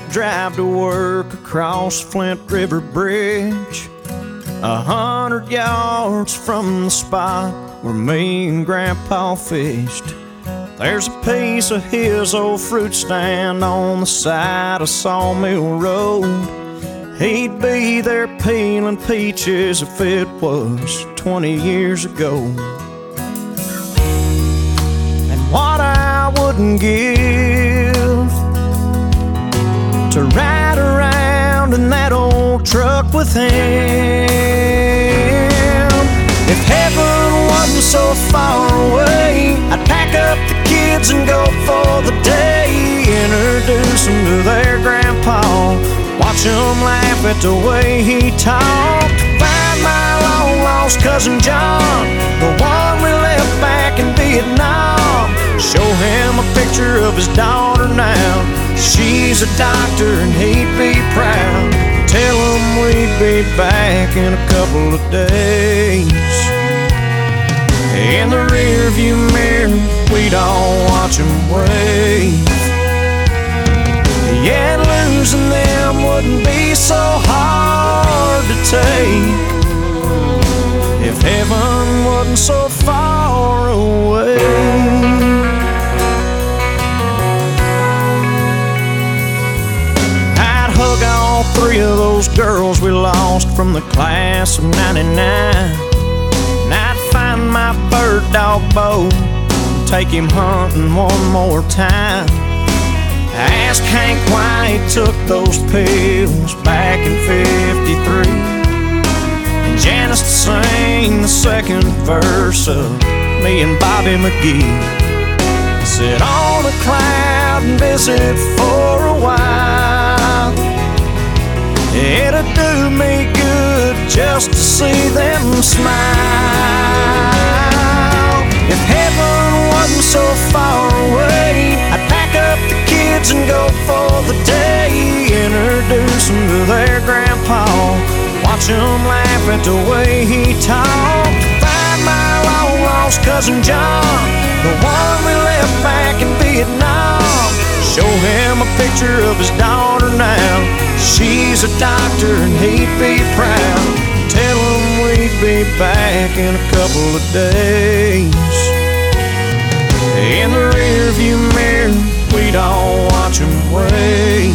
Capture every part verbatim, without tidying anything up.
drive to work across Flint River Bridge, a hundred yards from the spot where me and Grandpa fished. There's a piece of his old fruit stand on the side of Sawmill Road. He'd be there peeling peaches if it was twenty years ago. And what I wouldn't give to ride around in that old truck with him. If heaven wasn't so far away, I'd pack up the kids and go for the day. Introduce them to their grandpa, watch them laugh at the way he talked. Find my long lost cousin John, the one we left back in Vietnam. Show him a picture of his daughter now. She's a doctor and he'd be proud. Tell him we'd be back in a couple of days. In the rearview mirror, we'd all watch him wave. Yeah, losing them wouldn't be so hard to take if heaven wasn't so far away. Hug all three of those girls we lost from the class of ninety-nine. And I'd find my bird dog Bo, take him hunting one more time. Ask Hank why he took those pills back in fifty-three, and Janice to sing the second verse of me and Bobby McGee. Sit on a cloud and visit for a while. It'd do me good just to see them smile. If heaven wasn't so far away, I'd pack up the kids and go for the day. Introduce them to their grandpa, watch them laugh at the way he talked. Find my long lost cousin John, the one we left back in Vietnam. Show him a picture of his daughter now. She's a doctor and he'd be proud. Tell him we'd be back in a couple of days. In the rearview mirror, we'd all watch him wave.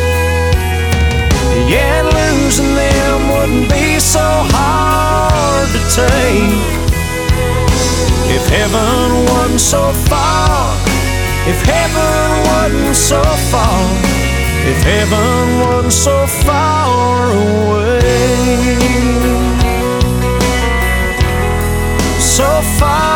Yeah, losing them wouldn't be so hard to take if heaven wasn't so far. If heaven wasn't so far, if heaven wasn't so far away, so far